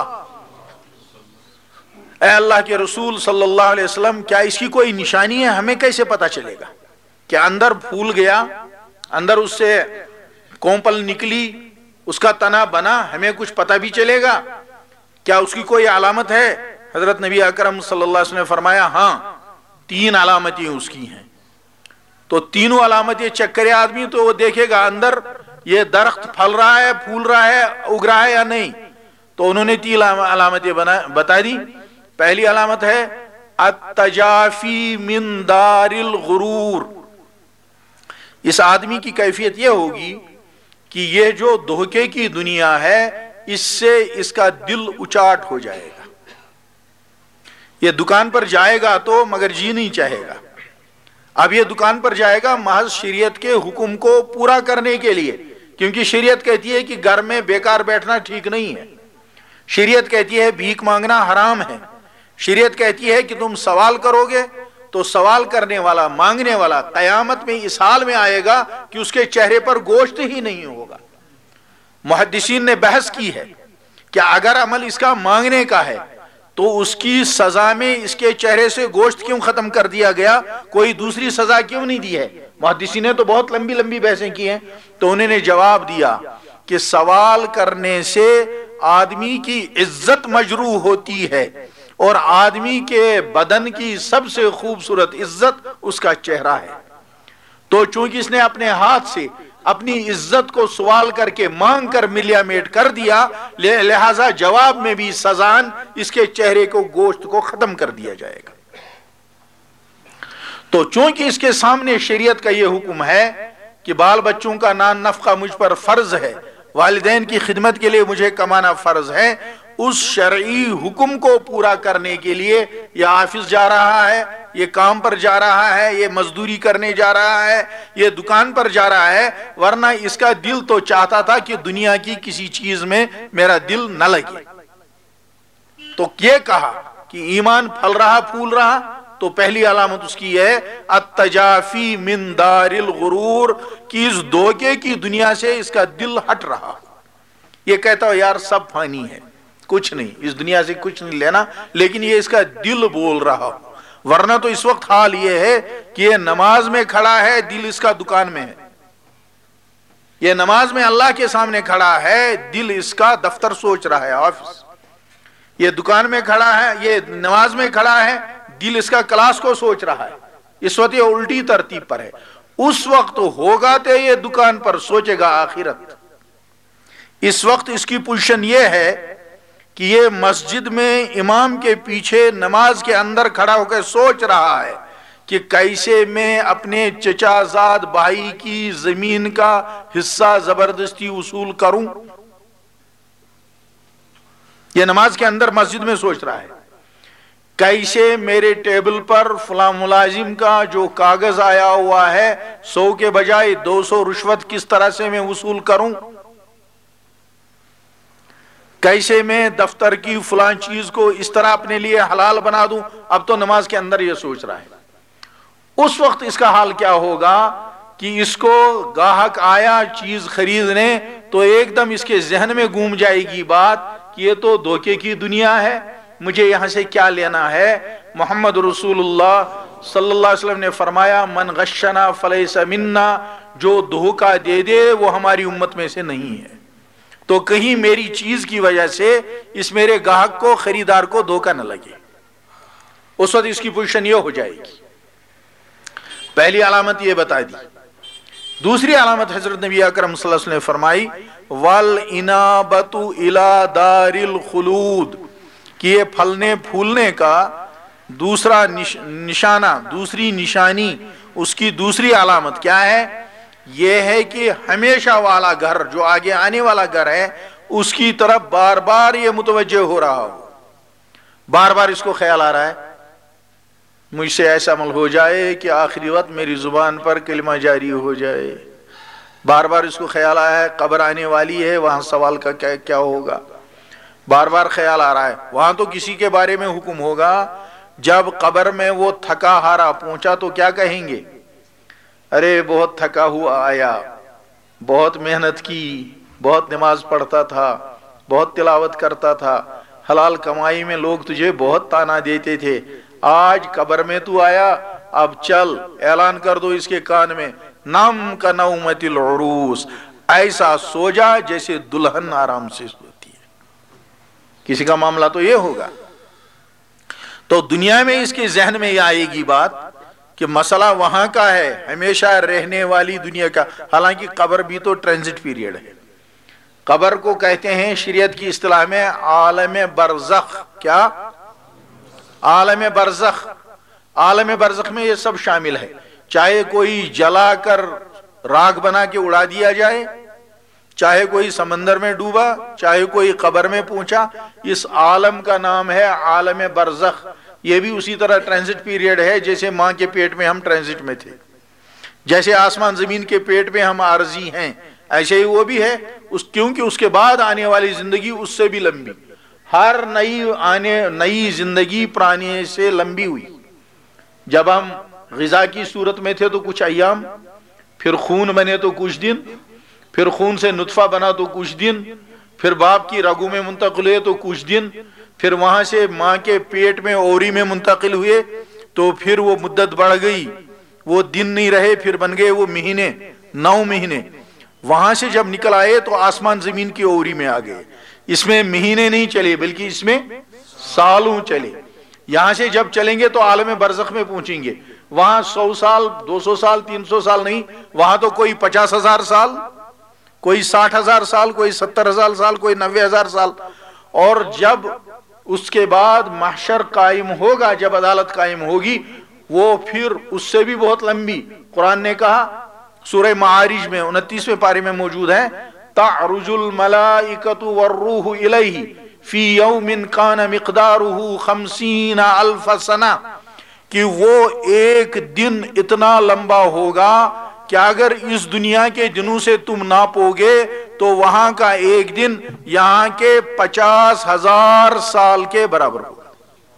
اے اللہ کے رسول صلی اللہ علیہ وسلم کیا اس کی کوئی نشانی ہے؟ ہمیں کیسے پتا چلے گا کہ اندر پھول گیا، اندر اس سے کومپل نکلی، اس کا تنا بنا، ہمیں کچھ پتا بھی چلے گا؟ کیا اس کی کوئی علامت ہے؟ حضرت نبی اکرم صلی اللہ علیہ وسلم نے فرمایا ہاں تین علامتیں اس کی ہیں. تو تینوں علامتیں چیک کرے آدمی تو وہ دیکھے گا اندر یہ درخت پھل رہا ہے، پھول رہا ہے، اگ رہا ہے یا نہیں. تو انہوں نے تین علامتیں بتا دی. پہلی علامت ہے التجافی من دار الغرور. اس آدمی کی کیفیت یہ ہوگی کہ یہ جو دھوکے کی دنیا ہے اس سے اس کا دل اچاٹ ہو جائے گا. یہ دکان پر جائے گا تو مگر جی نہیں چاہے گا. اب یہ دکان پر جائے گا محض شریعت کے حکم کو پورا کرنے کے لیے، کیونکہ شریعت کہتی ہے کہ گھر میں بیکار بیٹھنا ٹھیک نہیں ہے. شریعت کہتی ہے بھیک مانگنا حرام ہے. شریعت کہتی ہے کہ تم سوال کرو گے تو سوال کرنے والا، مانگنے والا قیامت میں اس حال میں آئے گا کہ اس کے چہرے پر گوشت ہی نہیں ہوگا. محدثین نے بحث کی ہے کہ اگر عمل اس کا مانگنے کا ہے تو اس کی سزا میں اس کے چہرے سے گوشت کیوں ختم کر دیا گیا؟ کوئی دوسری سزا کیوں نہیں دی ہے؟ محدثین نے تو بہت لمبی لمبی بحثیں کی ہیں. تو انہوں نے جواب دیا کہ سوال کرنے سے آدمی کی عزت مجروح ہوتی ہے اور آدمی کے بدن کی سب سے خوبصورت عزت اس کا چہرہ ہے. تو چونکہ اس نے اپنے ہاتھ سے اپنی عزت کو سوال کر کے مانگ کر ملیا میٹ کر دیا، لہذا جواب میں بھی سزان اس کے چہرے کو گوشت کو ختم کر دیا جائے گا. تو چونکہ اس کے سامنے شریعت کا یہ حکم ہے کہ بال بچوں کا نان نفقہ مجھ پر فرض ہے، والدین کی خدمت کے لیے مجھے کمانا فرض ہے، اس شرعی حکم کو پورا کرنے کے لیے یہ آفس جا رہا ہے، یہ کام پر جا رہا ہے، یہ مزدوری کرنے جا رہا ہے، یہ دکان پر جا رہا ہے. ورنہ اس کا دل تو چاہتا تھا کہ دنیا کی کسی چیز میں میرا دل نہ لگے. تو یہ کہا کہ ایمان پھل رہا پھول رہا. تو پہلی علامت اس کی ہے التجافی من دار الغرور، کہ اس دھوکے کی دنیا سے اس کا دل ہٹ رہا. یہ کہتا ہو یار سب فانی ہے، کچھ نہیں، اس دنیا سے کچھ نہیں لینا، لیکن یہ اس کا دل بول رہا ہو. ورنہ تو اس وقت حال یہ ہے کہ یہ نماز میں کھڑا ہے، دل اس کا دکان میں ہے. یہ نماز میں اللہ کے سامنے کھڑا ہے، دل اس کا دفتر سوچ رہا ہے، آفس. یہ دکان میں کھڑا ہے، یہ نماز میں کھڑا ہے، دل اس کا کلاس کو سوچ رہا ہے. اس وقت یہ الٹی ترتیب پر ہے. اس وقت ہوگا تو یہ دکان پر سوچے گا آخرت. اس وقت اس کی پوزیشن یہ ہے کہ یہ مسجد میں امام کے پیچھے نماز کے اندر کھڑا ہو کے سوچ رہا ہے کہ کیسے میں اپنے چچا زاد بھائی کی زمین کا حصہ زبردستی وصول کروں. یہ نماز کے اندر مسجد میں سوچ رہا ہے کیسے میرے ٹیبل پر فلاں ملازم کا جو کاغذ آیا ہوا ہے سو کے بجائے دو سو رشوت کس طرح سے میں وصول کروں، کیسے میں دفتر کی فلاں چیز کو اس طرح اپنے لیے حلال بنا دوں. اب تو نماز کے اندر یہ سوچ رہا ہے. اس وقت اس کا حال کیا ہوگا کہ اس کو گاہک آیا چیز خریدنے تو ایک دم اس کے ذہن میں گھوم جائے گی بات کہ یہ تو دھوکے کی دنیا ہے، مجھے یہاں سے کیا لینا ہے، محمد رسول اللہ صلی اللہ علیہ وسلم نے فرمایا من غشنا فلیس منا، جو دھوکہ دے دے وہ ہماری امت میں سے نہیں ہے۔ تو کہیں میری چیز کی وجہ سے اس میرے گاہک کو، خریدار کو دھوکہ نہ لگے، اس وقت اس کی پوزیشن یہ ہو جائے گی۔ پہلی علامت یہ بتا دی۔ دوسری علامت حضرت نبی اکرم صلی اللہ علیہ وسلم نے فرمائی وَالْإِنَابَةُ إِلَى دَارِ الْخُلُودِ، کہ یہ پھلنے پھولنے کا دوسرا نشانہ، دوسری نشانی، اس کی دوسری علامت کیا ہے؟ یہ ہے کہ ہمیشہ والا گھر، جو آگے آنے والا گھر ہے، اس کی طرف بار بار یہ متوجہ ہو رہا ہو، بار بار اس کو خیال آ رہا ہے مجھ سے ایسا عمل ہو جائے کہ آخری وقت میری زبان پر کلمہ جاری ہو جائے، بار بار اس کو خیال آیا ہے قبر آنے والی ہے، وہاں سوال کا کیا کیا ہوگا، بار بار خیال آ رہا ہے۔ وہاں تو کسی کے بارے میں حکم ہوگا، جب قبر میں وہ تھکا ہارا پہنچا تو کیا کہیں گے؟ ارے بہت تھکا ہوا آیا، بہت محنت کی، بہت نماز پڑھتا تھا، بہت تلاوت کرتا تھا، حلال کمائی میں لوگ تجھے بہت تانا دیتے تھے، آج قبر میں تو آیا، اب چل اعلان کر دو اس کے کان میں نام کا نومت العروس، ایسا سو جا جیسے دلہن آرام سے سوتی ہے۔ کسی کا معاملہ تو یہ ہوگا۔ تو دنیا میں اس کے ذہن میں یہ آئے گی بات کہ مسئلہ وہاں کا ہے، ہمیشہ رہنے والی دنیا کا، حالانکہ قبر بھی تو ٹرانزٹ پیریڈ ہے۔ قبر کو کہتے ہیں شریعت کی اصطلاح میں عالم برزخ۔ کیا؟ عالم برزخ۔ عالم برزخ میں یہ سب شامل ہے، چاہے کوئی جلا کر راکھ بنا کے اڑا دیا جائے، چاہے کوئی سمندر میں ڈوبا، چاہے کوئی قبر میں پہنچا، اس عالم کا نام ہے عالم برزخ۔ یہ بھی اسی طرح ٹرانزٹ پیریڈ ہے جیسے ماں کے پیٹ میں ہم ٹرانزٹ میں تھے، جیسے آسمان زمین کے پیٹ میں ہم عارضی ہیں، ایسے ہی وہ بھی ہے، اس کیونکہ اس کے بعد آنے والی زندگی اس سے بھی لمبی، ہر نئی آنے نئی زندگی پرانی سے لمبی ہوئی۔ جب ہم غذا کی صورت میں تھے تو کچھ ایام، پھر خون بنے تو کچھ دن، پھر خون سے نطفہ بنا تو کچھ دن، پھر باپ کی رگوں میں منتقل ہوئے تو کچھ دن، پھر وہاں سے ماں کے پیٹ میں اوری میں منتقل ہوئے تو پھر وہ مدت بڑھ گئی، وہ دن نہیں رہے، پھر بن گئے وہ مہینے، نو مہینے۔ وہاں سے جب نکل آئے تو آسمان زمین کی اوری میں آ گئے، اس میں مہینے نہیں چلے بلکہ اس میں سالوں چلے۔ یہاں سے جب چلیں گے تو عالم برزخ میں پہنچیں گے، وہاں سو سال، دو سو سال، تین سو سال نہیں، وہاں تو کوئی پچاس ہزار سال، کوئی ساٹھ ہزار سال، کوئی ستر ہزار سال، کوئی نوے ہزار سال۔ اور جب اس کے بعد محشر قائم ہوگا، جب عدالت قائم ہوگی، وہ پھر اس سے بھی بہت لمبی۔ قرآن نے کہا سورہ معارج میں انتیسویں پارے میں موجود ہے تعرج الملائکۃ والروح الیہ فی یوم کان مقدارہ خمسین الف سنہ، کہ وہ ایک دن اتنا لمبا ہوگا کہ اگر اس دنیا کے دنوں سے تم ناپو گے تو وہاں کا ایک دن یہاں کے پچاس ہزار سال کے برابر ہوگا۔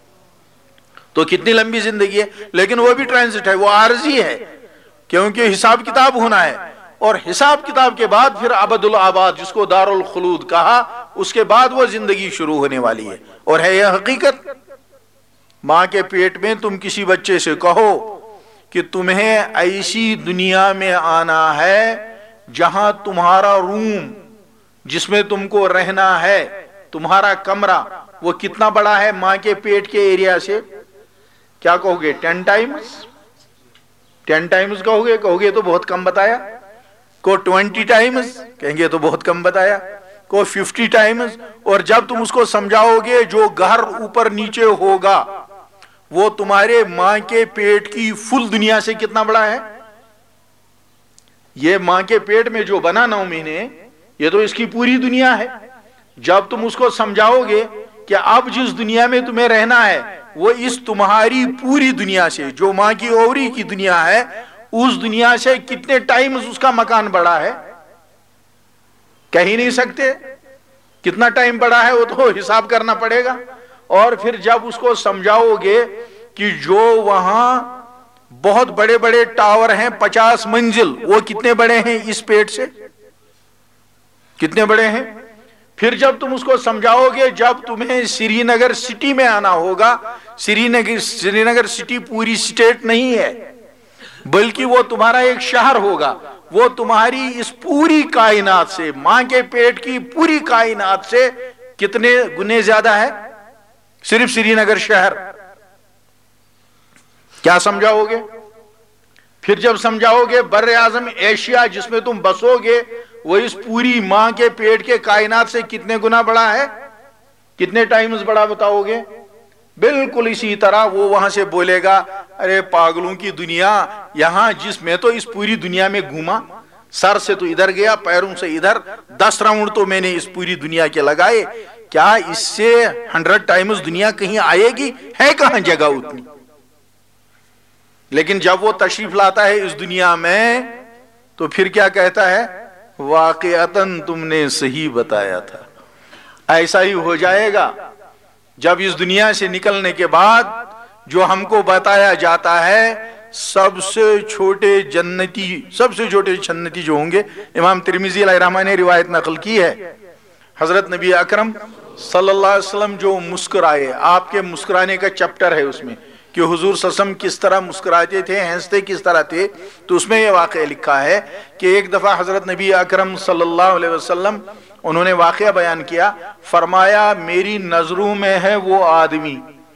تو کتنی لمبی زندگی ہے، لیکن وہ بھی ٹرانزٹ ہے، وہ عارضی ہے، کیونکہ حساب کتاب ہونا ہے، اور حساب کتاب کے بعد پھر ابد الآباد، جس کو دار الخلود کہا، اس کے بعد وہ زندگی شروع ہونے والی ہے۔ اور ہے یہ حقیقت، ماں کے پیٹ میں تم کسی بچے سے کہو کہ تمہیں ایسی دنیا میں آنا ہے جہاں تمہارا روم، جس میں تم کو رہنا ہے، تمہارا کمرہ، وہ کتنا بڑا ہے ماں کے پیٹ کے ایریا سے؟ کیا کہو گے؟ ٹین ٹائمز ٹین ٹائمز کہو گے؟ کہو گے تو بہت کم بتایا۔ کو ٹوینٹی ٹائمز کہیں گے تو بہت کم بتایا، کو ففٹی ٹائمز۔ اور جب تم اس کو سمجھاؤ گے جو گھر اوپر نیچے ہوگا وہ تمہارے ماں کے پیٹ کی فل دنیا سے کتنا بڑا ہے؟ یہ ماں کے پیٹ میں جو بنا نو مہینے، یہ تو اس کی پوری دنیا ہے۔ جب تم اس کو سمجھاؤ گے کہ اب جس دنیا میں تمہیں رہنا ہے وہ اس تمہاری پوری دنیا سے، جو ماں کی اوری کی دنیا ہے، اس دنیا سے کتنے ٹائمز اس کا مکان بڑا ہے، کہہ ہی نہیں سکتے۔ کتنا ٹائم بڑا ہے وہ تو حساب کرنا پڑے گا۔ اور پھر جب اس کو سمجھاؤ گے کہ جو وہاں بہت بڑے بڑے ٹاور ہیں پچاس منزل، وہ کتنے بڑے ہیں اس پیٹ سے، کتنے بڑے ہیں؟ پھر جب تم اس کو سمجھاؤ گے، جب تمہیں سری نگر سٹی میں آنا ہوگا، Srinagar Srinagar city پوری سٹیٹ نہیں ہے، بلکہ وہ تمہارا ایک شہر ہوگا، وہ تمہاری اس پوری کائنات سے، ماں کے پیٹ کی پوری کائنات سے کتنے گنے زیادہ ہے؟ صرف سری نگر شہر۔ کیا سمجھاؤ گے؟ پھر جب سمجھاؤ گے بر اعظم ایشیا جس میں تم بسو گے، وہ اس پوری ماں کے پیٹ کے کائنات سے کتنے گنا بڑا ہے، کتنے ٹائمز بڑا بتاؤ گے؟ بالکل اسی طرح وہ وہاں سے بولے گا، ارے پاگلوں کی دنیا، یہاں جس میں تو اس پوری دنیا میں گھوما، سر سے تو ادھر گیا، پیروں سے ادھر، دس راؤنڈ تو میں نے اس پوری دنیا کے لگائے، کیا اس سے ہنڈریڈ ٹائمز دنیا کہیں آئے گی؟ ہے کہاں جگہ اتنی؟ لیکن جب وہ تشریف لاتا ہے اس دنیا میں تو پھر کیا کہتا ہے؟ واقعتاً تم نے صحیح بتایا تھا۔ ایسا ہی ہو جائے گا جب اس دنیا سے نکلنے کے بعد جو ہم کو بتایا جاتا ہے، سب سے چھوٹے جنتی سب سے چھوٹے جنتی جو ہوں گے، امام ترمذی علیہ رحمہ نے روایت نقل کی ہے، حضرت نبی اکرم صلی اللہ علیہ وسلم جو مسکرائے، آپ کے مسکرانے کا چپٹر ہے اس میں کہ حضور صلی اللہ علیہ وسلم کس طرح مسکراتے تھے، ہنستے کس طرح تھے، تو اس میں یہ واقعہ لکھا ہے کہ ایک دفعہ حضرت نبی اکرم صلی اللہ علیہ وسلم انہوں نے واقعہ بیان کیا، فرمایا میری نظروں میں ہے وہ آدمی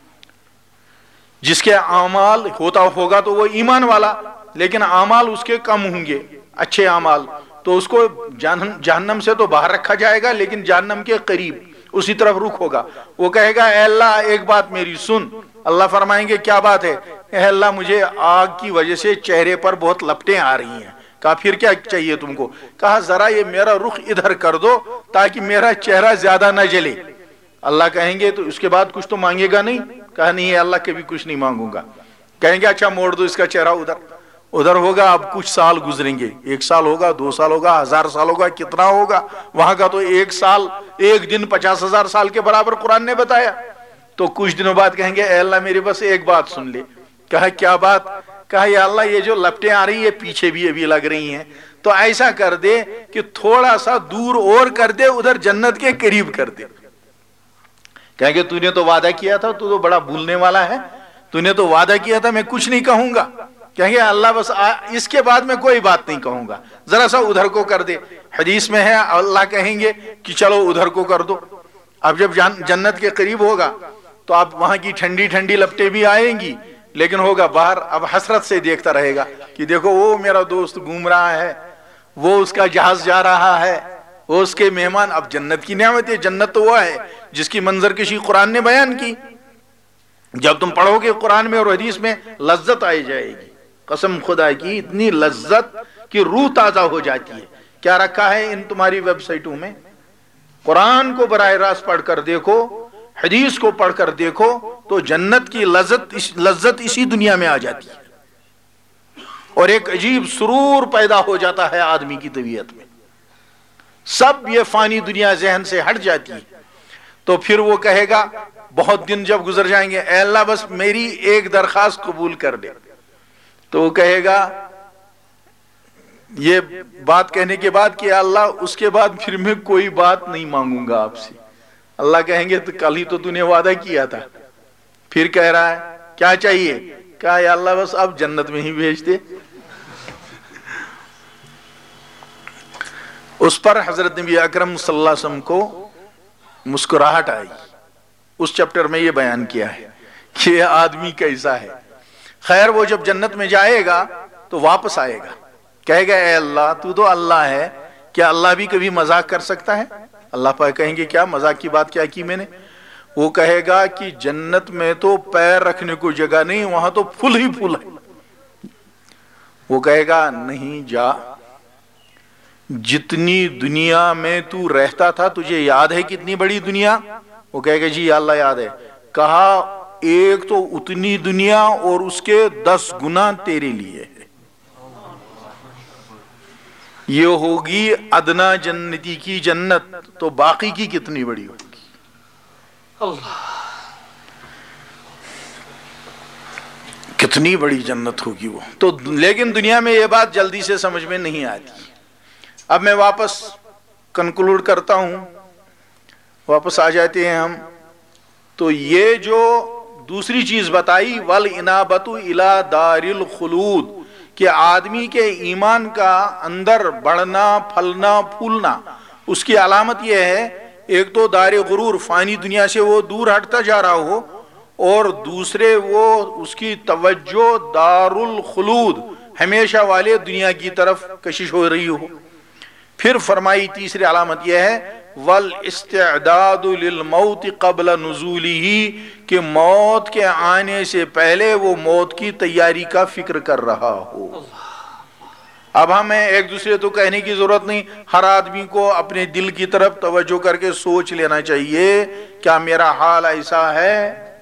جس کے اعمال ہوتا ہوگا تو وہ ایمان والا، لیکن اعمال اس کے کم ہوں گے، اچھے اعمال، تو اس کو جہنم سے تو باہر رکھا جائے گا لیکن جہنم کے قریب اسی طرف رخ ہوگا۔ وہ کہے گا اے اللہ ایک بات میری سن، اللہ فرمائیں گے کیا بات ہے؟ اے اللہ مجھے آگ کی وجہ سے چہرے پر بہت لپٹیں آ رہی ہیں۔ کہا پھر کیا چاہیے تم کو؟ کہا ذرا یہ میرا رخ ادھر کر دو تاکہ میرا چہرہ زیادہ نہ جلے۔ اللہ کہیں گے تو اس کے بعد کچھ تو مانگے گا نہیں؟ کہا نہیں اللہ کبھی کچھ نہیں مانگوں گا۔ کہیں گے اچھا موڑ دو اس کا چہرہ ادھر، ادھر ہوگا، اب کچھ سال گزریں گے، ایک سال ہوگا، دو سال ہوگا، ہزار سال ہوگا، کتنا ہوگا؟ وہاں کا تو ایک سال ایک دن پچاس ہزار سال کے برابر قرآن نے بتایا۔ تو کچھ دنوں بعد کہیں گے اے اللہ میری بس ایک بات سن لے۔ کہا کیا بات؟ کہا یا اللہ یہ جو لپٹیں آ رہی ہے پیچھے بھی ابھی لگ رہی ہیں، تو ایسا کر دے کہ تھوڑا سا دور اور کر دے، ادھر جنت کے قریب کر دے۔ کہیں گے تو نے تو وعدہ کیا تھا، تو تو بڑا بھولنے والا ہے، تو نے تو وعدہ کیا تھا میں کچھ نہیں کہوں گا۔ کہیں گے اللہ بس اس کے بعد میں کوئی بات نہیں کہوں گا، ذرا سا ادھر کو کر دے۔ حدیث میں ہے اللہ کہیں گے کہ چلو ادھر کو کر دو۔ اب جب جنت کے قریب ہوگا تو اب وہاں کی ٹھنڈی ٹھنڈی لپٹیں بھی آئیں گی، لیکن ہوگا باہر اب حسرت سے دیکھتا رہے گا کہ دیکھو وہ میرا دوست گھوم رہا ہے، وہ اس کا جہاز جا رہا ہے، وہ اس کے مہمان۔ اب جنت کی نعمت ہے، جنت تو وہ ہے جس کی منظر کشی قرآن نے بیان کی۔ جب تم پڑھو گے قرآن میں اور حدیث میں لذت آئی جائے گی، قسم خدا کی اتنی لذت کہ روح تازہ ہو جاتی ہے۔ کیا رکھا ہے ان تمہاری ویب سائٹوں میں؟ قرآن کو براہ راست پڑھ کر دیکھو، حدیث کو پڑھ کر دیکھو تو جنت کی لذت لذت اسی دنیا میں آ جاتی ہے، اور ایک عجیب سرور پیدا ہو جاتا ہے آدمی کی طبیعت میں، سب یہ فانی دنیا ذہن سے ہٹ جاتی ہے۔ تو پھر وہ کہے گا بہت دن جب گزر جائیں گے، اے اللہ بس میری ایک درخواست قبول کر دے۔ تو وہ کہے گا یہ بات کہنے کے بعد کہ اللہ اس کے بعد پھر میں کوئی بات نہیں مانگوں گا آپ سے۔ اللہ کہیں گے تو کل ہی تو تو نے وعدہ کیا تھا۔ پھر کہہ رہا ہے کیا چاہیے؟ کہا یا اللہ بس اب جنت میں ہی بھیج دے۔ اس پر حضرت نبی اکرم صلی اللہ علیہ وسلم کو مسکراہٹ آئی۔ اس چپٹر میں یہ بیان کیا ہے کہ یہ آدمی کیسا ہے۔ خیر وہ جب جنت میں جائے گا تو واپس آئے گا، کہے گا اے اللہ تو تو اللہ ہے، کیا اللہ بھی کبھی مذاق کر سکتا ہے؟ اللہ پاک کہیں گے کیا مذاق کی بات کیا کی میں نے؟ وہ کہے گا کہ جنت میں تو پیر رکھنے کو جگہ نہیں، وہاں تو پھول ہی پھول ہے۔ وہ کہے گا نہیں جا، جتنی دنیا میں تو رہتا تھا تجھے یاد ہے کتنی بڑی دنیا؟ وہ کہے گا جی اللہ یاد ہے۔ کہا ایک تو اتنی دنیا اور اس کے دس گنا تیرے لیے ہے، یہ ہوگی ادنا جنتی کی جنت، تو باقی کی کتنی بڑی ہوگی؟ اللہ کتنی بڑی جنت ہوگی وہ تو۔ لیکن دنیا میں یہ بات جلدی سے سمجھ میں نہیں آتی۔ اب میں واپس کنکلوڈ کرتا ہوں واپس آ جاتے ہیں ہم. تو یہ جو دوسری چیز بتائی والانابۃ الی دار الخلود کہ آدمی کے ایمان کا اندر بڑھنا پھلنا پھولنا، اس کی علامت یہ ہے ایک تو دار غرور فانی دنیا سے وہ دور ہٹتا جا رہا ہو، اور دوسرے وہ اس کی توجہ دار الخلود ہمیشہ والے دنیا کی طرف کشش ہو رہی ہو. پھر فرمائی تیسری علامت یہ ہے والاستعداد للموت قبل نزولہ کہ موت کے آنے سے پہلے وہ موت کی تیاری کا فکر کر رہا ہو. اب ہمیں ایک دوسرے تو کہنے کی ضرورت نہیں، ہر آدمی کو اپنے دل کی طرف توجہ کر کے سوچ لینا چاہیے کیا میرا حال ایسا ہے،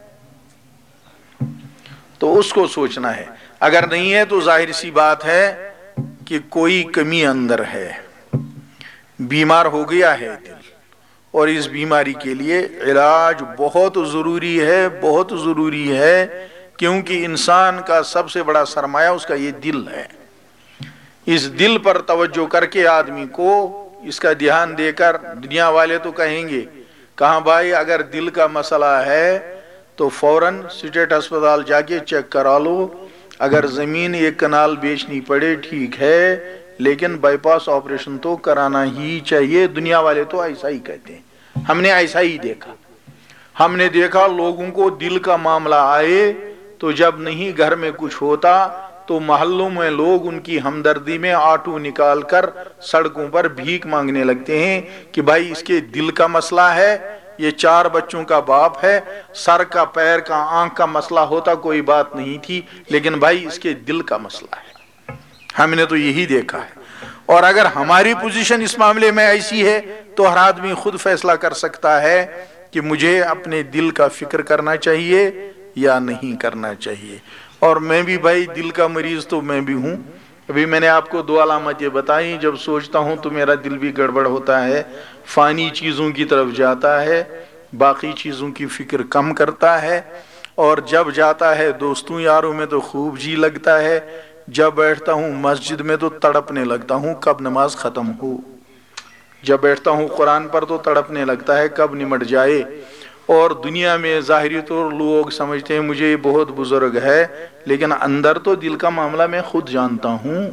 تو اس کو سوچنا ہے. اگر نہیں ہے تو ظاہر سی بات ہے کہ کوئی کمی اندر ہے، بیمار ہو گیا ہے دل، اور اس بیماری کے لیے علاج بہت ضروری ہے، بہت ضروری ہے، کیونکہ انسان کا سب سے بڑا سرمایہ اس کا یہ دل ہے. اس دل پر توجہ کر کے آدمی کو اس کا دھیان دے کر، دنیا والے تو کہیں گے کہاں بھائی اگر دل کا مسئلہ ہے تو فوراً اسٹیٹ ہسپتال جا کے چیک کرا لو، اگر زمین ایک کنال بیچنی پڑے ٹھیک ہے، لیکن بائی پاس آپریشن تو کرانا ہی چاہیے. دنیا والے تو ایسا ہی کہتے ہیں، ہم نے ایسا ہی دیکھا. ہم نے دیکھا لوگوں کو دل کا معاملہ آئے تو جب نہیں گھر میں کچھ ہوتا تو محلوں میں لوگ ان کی ہمدردی میں آٹو نکال کر سڑکوں پر بھیک مانگنے لگتے ہیں کہ بھائی اس کے دل کا مسئلہ ہے، یہ چار بچوں کا باپ ہے، سر کا پیر کا آنکھ کا مسئلہ ہوتا کوئی بات نہیں تھی، لیکن بھائی اس کے دل کا مسئلہ ہے. ہم نے تو یہی دیکھا ہے. اور اگر ہماری پوزیشن اس معاملے میں ایسی ہے تو ہر آدمی خود فیصلہ کر سکتا ہے کہ مجھے اپنے دل کا فکر کرنا چاہیے یا نہیں کرنا چاہیے. اور میں بھی بھائی دل کا مریض تو میں بھی ہوں. ابھی میں نے آپ کو دو علامتیں بتائیں، جب سوچتا ہوں تو میرا دل بھی گڑبڑ ہوتا ہے، فانی چیزوں کی طرف جاتا ہے، باقی چیزوں کی فکر کم کرتا ہے، اور جب جاتا ہے دوستوں یاروں میں تو خوب جی لگتا ہے، جب بیٹھتا ہوں مسجد میں تو تڑپنے لگتا ہوں کب نماز ختم ہو، جب بیٹھتا ہوں قرآن پر تو تڑپنے لگتا ہے کب نمٹ جائے. اور دنیا میں ظاہری طور لوگ سمجھتے ہیں مجھے یہ بہت بزرگ ہے، لیکن اندر تو دل کا معاملہ میں خود جانتا ہوں.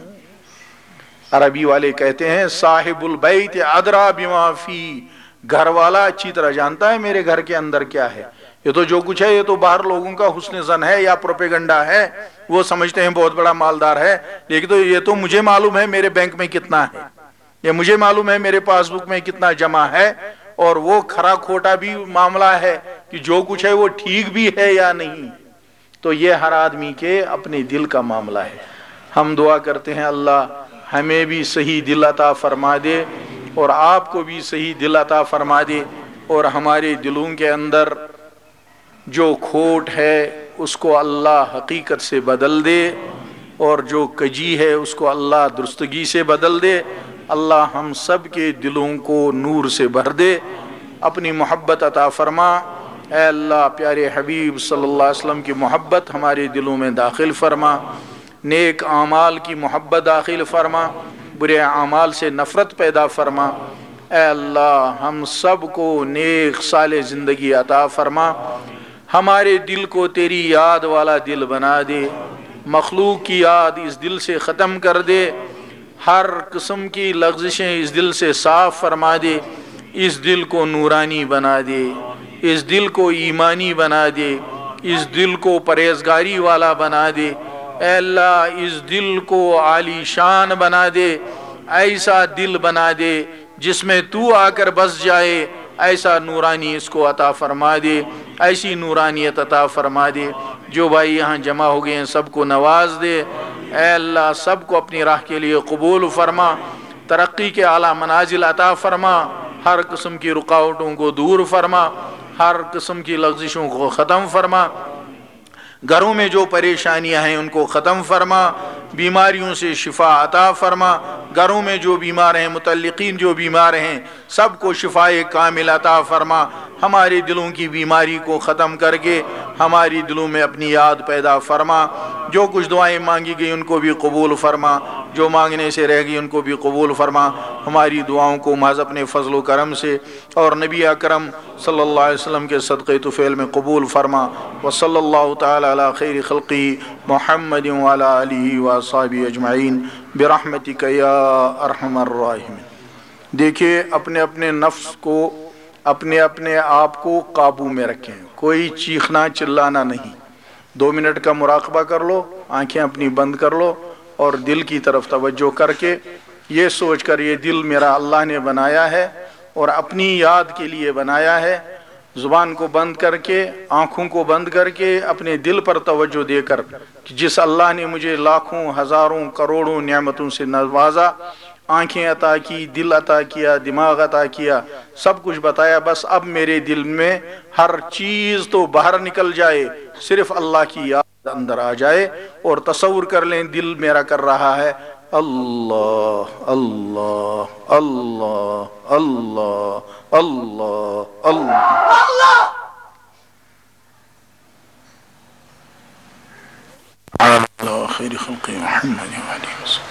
عربی والے کہتے ہیں صاحب البیت ادرا بما فی، گھر والا اچھی طرح جانتا ہے میرے گھر کے اندر کیا ہے. یہ تو جو کچھ ہے یہ تو باہر لوگوں کا حسن ظن ہے یا پروپیگنڈا ہے، وہ سمجھتے ہیں بہت بڑا مالدار ہے، لیکن تو یہ تو مجھے معلوم ہے میرے بینک میں کتنا ہے، یہ مجھے معلوم ہے میرے پاس بک میں کتنا جمع ہے. اور وہ کھرا کھوٹا بھی معاملہ ہے کہ جو کچھ ہے وہ ٹھیک بھی ہے یا نہیں. تو یہ ہر آدمی کے اپنے دل کا معاملہ ہے. ہم دعا کرتے ہیں اللہ ہمیں بھی صحیح دل عطا فرما دے اور آپ کو بھی صحیح دل عطا فرما دے، اور ہمارے دلوں کے اندر جو کھوٹ ہے اس کو اللہ حقیقت سے بدل دے، اور جو کجی ہے اس کو اللہ درستگی سے بدل دے. اللہ ہم سب کے دلوں کو نور سے بھر دے، اپنی محبت عطا فرما. اے اللہ پیارے حبیب صلی اللہ علیہ وسلم کی محبت ہمارے دلوں میں داخل فرما، نیک اعمال کی محبت داخل فرما، برے اعمال سے نفرت پیدا فرما. اے اللہ ہم سب کو نیک صالح زندگی عطا فرما، ہمارے دل کو تیری یاد والا دل بنا دے، مخلوق کی یاد اس دل سے ختم کر دے، ہر قسم کی لغزشیں اس دل سے صاف فرما دے، اس دل کو نورانی بنا دے، اس دل کو ایمانی بنا دے، اس دل کو پرہیزگاری والا بنا دے. اے اللہ اس دل کو عالی شان بنا دے، ایسا دل بنا دے جس میں تو آ کر بس جائے، ایسا نورانی اس کو عطا فرما دے، ایسی نورانیت عطا فرما دے. جو بھائی یہاں جمع ہو گئے ہیں سب کو نواز دے. اے اللہ سب کو اپنی راہ کے لیے قبول فرما، ترقی کے اعلیٰ منازل عطا فرما، ہر قسم کی رکاوٹوں کو دور فرما، ہر قسم کی لغزشوں کو ختم فرما، گھروں میں جو پریشانیاں ہیں ان کو ختم فرما، بیماریوں سے شفا عطا فرما، گھروں میں جو بیمار ہیں متعلقین جو بیمار ہیں سب کو شفائے کامل عطا فرما. ہمارے دلوں کی بیماری کو ختم کر کے ہماری دلوں میں اپنی یاد پیدا فرما، جو کچھ دعائیں مانگی گئی ان کو بھی قبول فرما، جو مانگنے سے رہ گئی ان کو بھی قبول فرما، ہماری دعاؤں کو محض اپنے فضل و کرم سے اور نبی اکرم صلی اللہ علیہ وسلم کے صدقے طفیل میں قبول فرما۔ وصلی اللہ تعالی علی خیر خلقہ محمد وعلی آلہ واصحابہ اجمعین برحمتک یا ارحم الراحمین۔ دیکھیے اپنے اپنے نفس کو، اپنے اپنے آپ کو قابو میں رکھیں، کوئی چیخنا چلانا نہیں۔ دو منٹ کا مراقبہ کر لو، آنکھیں اپنی بند کر لو اور دل کی طرف توجہ کر کے یہ سوچ کر یہ دل میرا اللہ نے بنایا ہے اور اپنی یاد کے لیے بنایا ہے، زبان کو بند کر کے، آنکھوں کو بند کر کے اپنے دل پر توجہ دے کر کہ جس اللہ نے مجھے لاکھوں ہزاروں کروڑوں نعمتوں سے نوازا، آنکھیں عطا کی، دل عطا کیا، دماغ عطا کیا، سب کچھ بتایا، بس اب میرے دل میں ہر چیز تو باہر نکل جائے، صرف اللہ کی یاد اندر آ جائے، اور تصور کر لیں دل میرا کر رہا ہے اللہ اللہ اللہ اللہ اللہ اللہ على خير خلق محمد وعلى آله وسلم۔